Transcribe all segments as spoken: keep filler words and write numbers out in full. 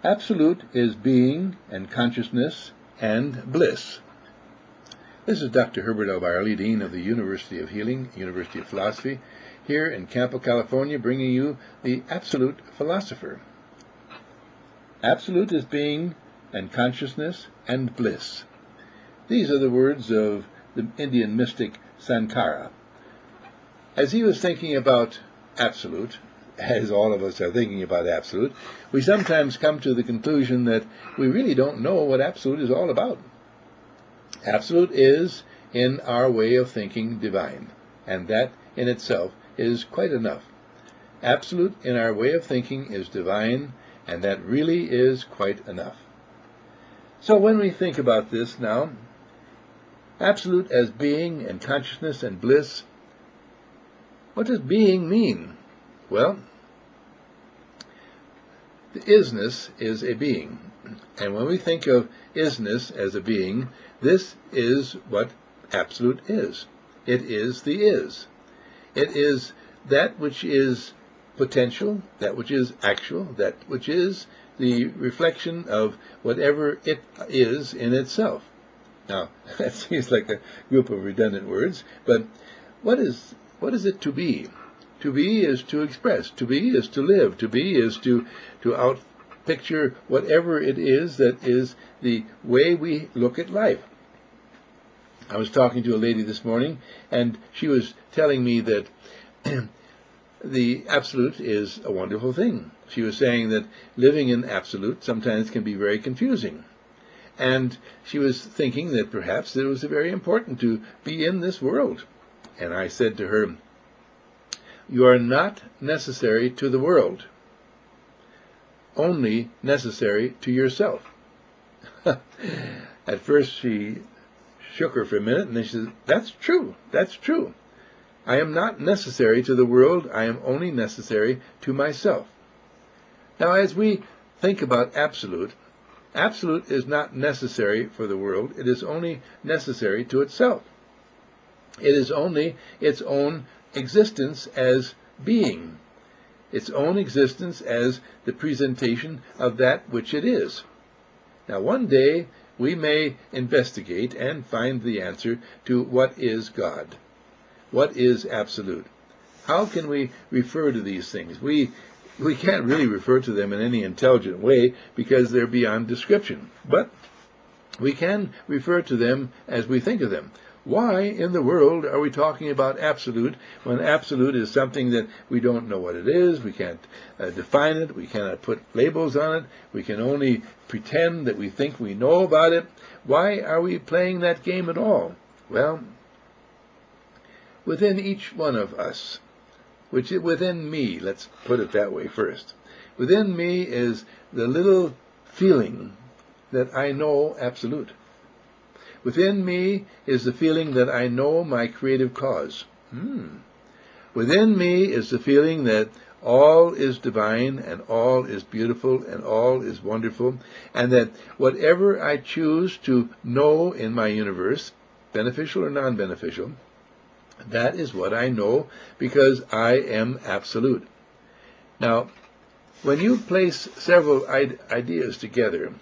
Absolute is being and consciousness and bliss. This is Doctor Herbert L. Byerly, Dean of the University of Healing, University of Philosophy, here in Campo, California, bringing you the Absolute Philosopher. Absolute is being and consciousness and bliss. These are the words of the Indian mystic Sankara. As he was thinking about absolute, as all of us are thinking about absolute, we sometimes come to the conclusion that we really don't know what absolute is all about. Absolute is, in our way of thinking, divine, and that in itself is quite enough. Absolute in our way of thinking is divine, and that really is quite enough. So when we think about this now, absolute as being and consciousness and bliss, what does being mean? Well, the isness is a being. And when we think of isness as a being, this is what absolute is. It is the is. It is that which is potential, that which is actual, that which is the reflection of whatever it is in itself. Now, that seems like a group of redundant words, but what is what is it to be? To be is to express. To be is to live. To be is to, to outpicture whatever it is that is the way we look at life. I was talking to a lady this morning, and she was telling me that the absolute is a wonderful thing. She was saying that living in absolute sometimes can be very confusing. And she was thinking that perhaps it was very important to be in this world. And I said to her, you are not necessary to the world, only necessary to yourself. At first she shook her for a minute, and then she said, that's true, that's true. I am not necessary to the world, I am only necessary to myself. Now, as we think about absolute, absolute is not necessary for the world, it is only necessary to itself. It is only its own existence as being, its own existence as the presentation of that which it is. Now, one day we may investigate and find the answer to what is God, what is absolute. How can we refer to these things? We we can't really refer to them in any intelligent way because they're beyond description, but we can refer to them as we think of them. Why in the world are we talking about absolute when absolute is something that we don't know what it is, we can't uh, define it, we cannot put labels on it, we can only pretend that we think we know about it? Why are we playing that game at all? Well, within each one of us, which within me, let's put it that way first, within me is the little feeling that I know absolute. Within me is the feeling that I know my creative cause. Hmm. Within me is the feeling that all is divine and all is beautiful and all is wonderful, and that whatever I choose to know in my universe, beneficial or non-beneficial, that is what I know because I am absolute. Now, when you place several ideas together,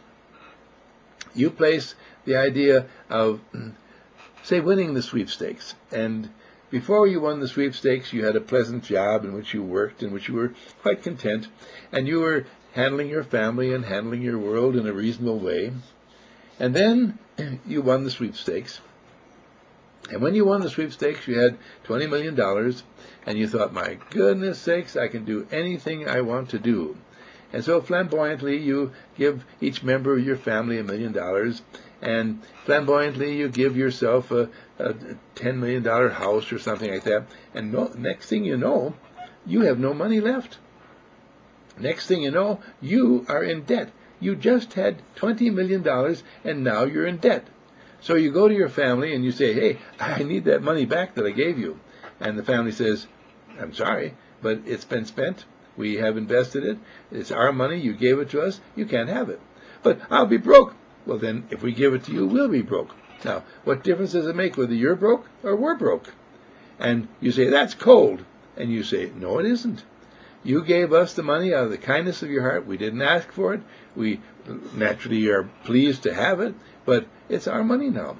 you place the idea of, say, winning the sweepstakes. And before you won the sweepstakes, you had a pleasant job in which you worked, in which you were quite content, and you were handling your family and handling your world in a reasonable way. And then you won the sweepstakes. And when you won the sweepstakes, you had twenty million dollars, and you thought, my goodness sakes, I can do anything I want to do. And so flamboyantly, you give each member of your family a million dollars, and flamboyantly, you give yourself a, a ten million dollar house or something like that. And no, next thing you know, you have no money left. Next thing you know, you are in debt. You just had twenty million dollars, and now you're in debt. So you go to your family and you say, hey, I need that money back that I gave you. And the family says, I'm sorry, but it's been spent. We have invested it. It's our money. You gave it to us. You can't have it. But I'll be broke. Well, then, if we give it to you, we'll be broke. Now, what difference does it make whether you're broke or we're broke? And you say, that's cold. And you say, no, it isn't. You gave us the money out of the kindness of your heart. We didn't ask for it. We naturally are pleased to have it, but it's our money now.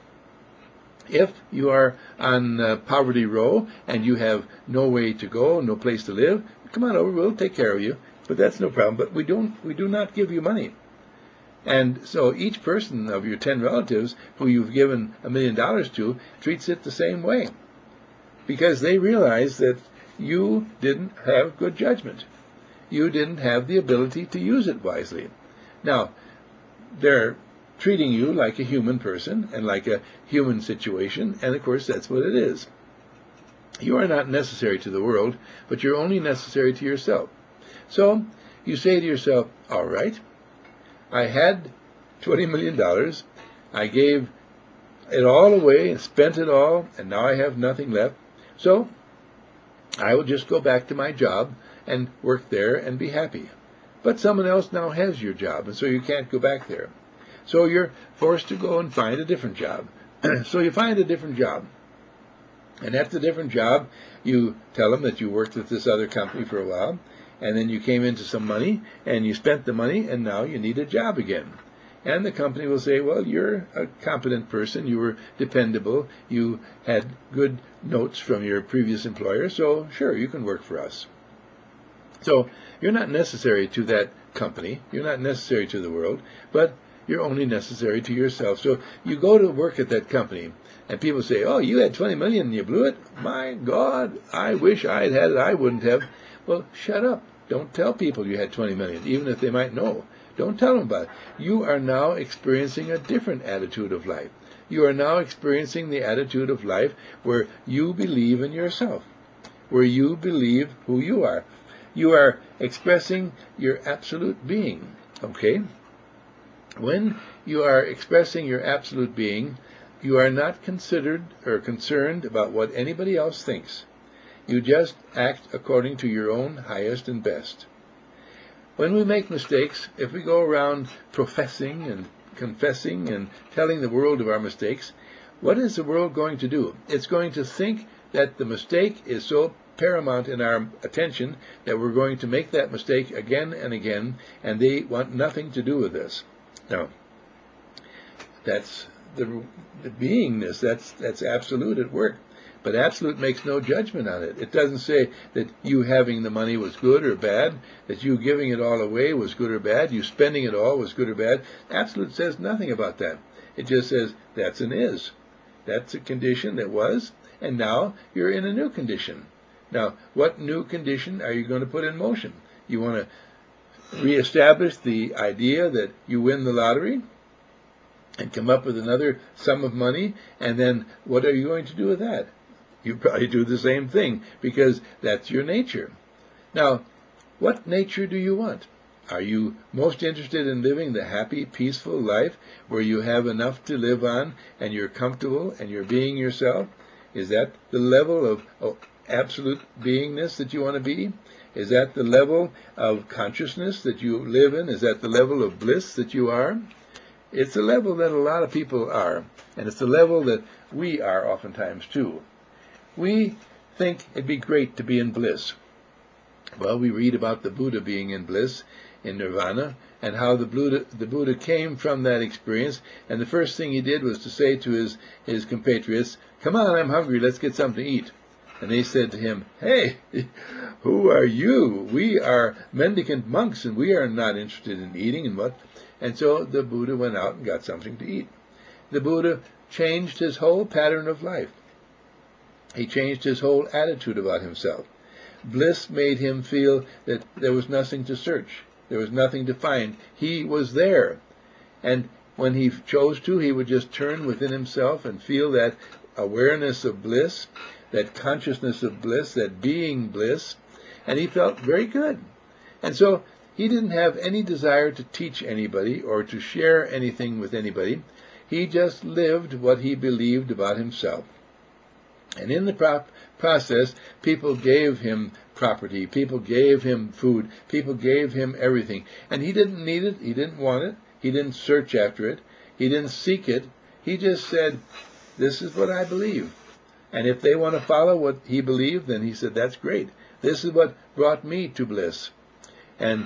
If you are on uh, poverty row and you have no way to go, no place to live, come on over, we'll take care of you. But that's no problem. But we don't, we do not give you money. And so each person of your ten relatives who you've given a million dollars to treats it the same way, because they realize that you didn't have good judgment. You didn't have the ability to use it wisely. Now, they're treating you like a human person and like a human situation, and of course that's what it is. You are not necessary to the world, but you're only necessary to yourself. So you say to yourself, all right, I had twenty million dollars, I gave it all away and spent it all, and now I have nothing left, so I will just go back to my job and work there and be happy. But someone else now has your job, and so you can't go back there. So you're forced to go and find a different job. So you find a different job. And at the different job, you tell them that you worked with this other company for a while, and then you came into some money, and you spent the money, and now you need a job again. And the company will say, well, you're a competent person, you were dependable, you had good notes from your previous employer, so sure, you can work for us. So you're not necessary to that company, you're not necessary to the world, but you're only necessary to yourself. So you go to work at that company, and people say, oh, you had twenty million and you blew it? My God, I wish I had had it, I wouldn't have. Well, shut up. Don't tell people you had twenty million, even if they might know. Don't tell them about it. You are now experiencing a different attitude of life. You are now experiencing the attitude of life where you believe in yourself, where you believe who you are. You are expressing your absolute being, okay? When you are expressing your absolute being, you are not considered or concerned about what anybody else thinks. You just act according to your own highest and best. When we make mistakes, if we go around professing and confessing and telling the world of our mistakes, what is the world going to do? It's going to think that the mistake is so paramount in our attention that we're going to make that mistake again and again, and they want nothing to do with this. Now, that's the, the beingness, that's, that's absolute at work. But absolute makes no judgment on it. It doesn't say that you having the money was good or bad, that you giving it all away was good or bad, you spending it all was good or bad. Absolute says nothing about that. It just says that's an is. That's a condition that was, and now you're in a new condition. Now, what new condition are you going to put in motion? You want to reestablish the idea that you win the lottery and come up with another sum of money, and then what are you going to do with that? You probably do the same thing, because that's your nature. Now, what nature do you want? Are you most interested in living the happy, peaceful life where you have enough to live on and you're comfortable and you're being yourself? Is that the level of, of absolute beingness that you want to be? Is that the level of consciousness that you live in? Is that the level of bliss that you are? It's a level that a lot of people are, and it's the level that we are oftentimes too. We think it'd be great to be in bliss. Well, we read about the Buddha being in bliss, in nirvana, and how the Buddha, the Buddha came from that experience, and the first thing he did was to say to his, his compatriots, come on, I'm hungry, let's get something to eat. And they said to him, hey, who are you? We are mendicant monks, and we are not interested in eating and what. And so the Buddha went out and got something to eat. The Buddha changed his whole pattern of life. He changed his whole attitude about himself. Bliss made him feel that there was nothing to search. There was nothing to find. He was there. And when he chose to, he would just turn within himself and feel that awareness of bliss, that consciousness of bliss, that being bliss, and he felt very good. And so he didn't have any desire to teach anybody or to share anything with anybody. He just lived what he believed about himself. And in the pro- process, people gave him property, people gave him food, people gave him everything. And he didn't need it, he didn't want it, he didn't search after it, he didn't seek it. He just said, this is what I believe. And if they want to follow what he believed, then he said, that's great. This is what brought me to bliss. And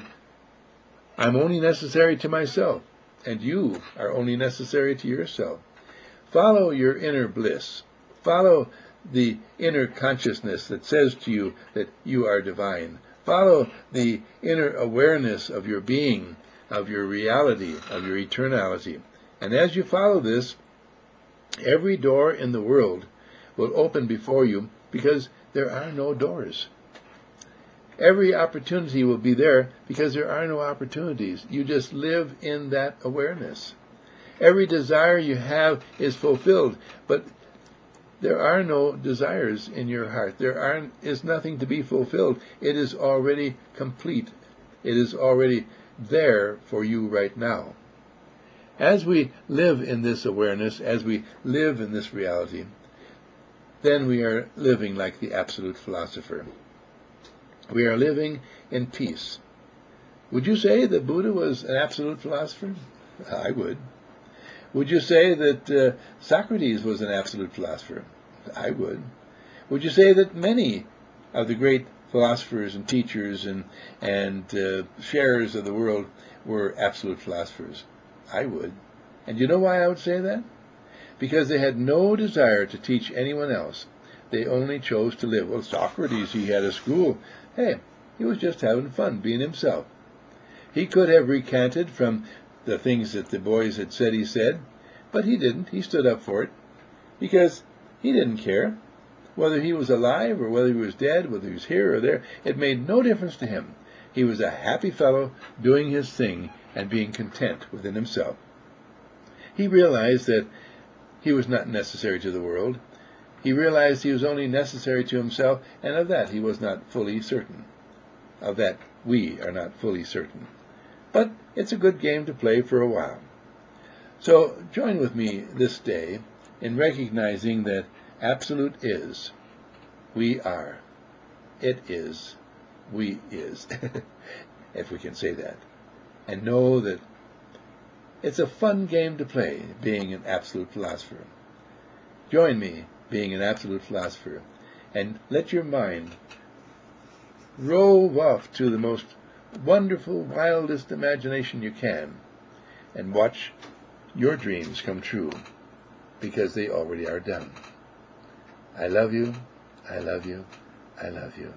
I'm only necessary to myself, and you are only necessary to yourself. Follow your inner bliss. Follow the inner consciousness that says to you that you are divine. Follow the inner awareness of your being, of your reality, of your eternality. And as you follow this, every door in the world will open before you, because there are no doors. Every opportunity will be there because there are no opportunities. You just live in that awareness. Every desire you have is fulfilled, but there are no desires in your heart. There are, is nothing to be fulfilled. It is already complete. It is already there for you right now. As we live in this awareness, as we live in this reality, then we are living like the absolute philosopher. We are living in peace. Would you say that Buddha was an absolute philosopher? I would. Would you say that uh, Socrates was an absolute philosopher? I would. Would you say that many of the great philosophers and teachers and, and uh, sharers of the world were absolute philosophers? I would. And you know why I would say that? Because they had no desire to teach anyone else. They only chose to live. Well, Socrates, he had a school. Hey, he was just having fun, being himself. He could have recanted from the things that the boys had said he said, but he didn't. He stood up for it, because he didn't care. Whether he was alive or whether he was dead, whether he was here or there, it made no difference to him. He was a happy fellow doing his thing and being content within himself. He realized that he was not necessary to the world. He realized he was only necessary to himself, and of that he was not fully certain. Of that we are not fully certain. But it's a good game to play for a while. So join with me this day in recognizing that absolute is, we are. It is, we is, if we can say that. And know that it's a fun game to play, being an absolute philosopher. Join me being an absolute philosopher, and let your mind rove off to the most wonderful, wildest imagination you can, and watch your dreams come true, because they already are done. I love you, I love you, I love you.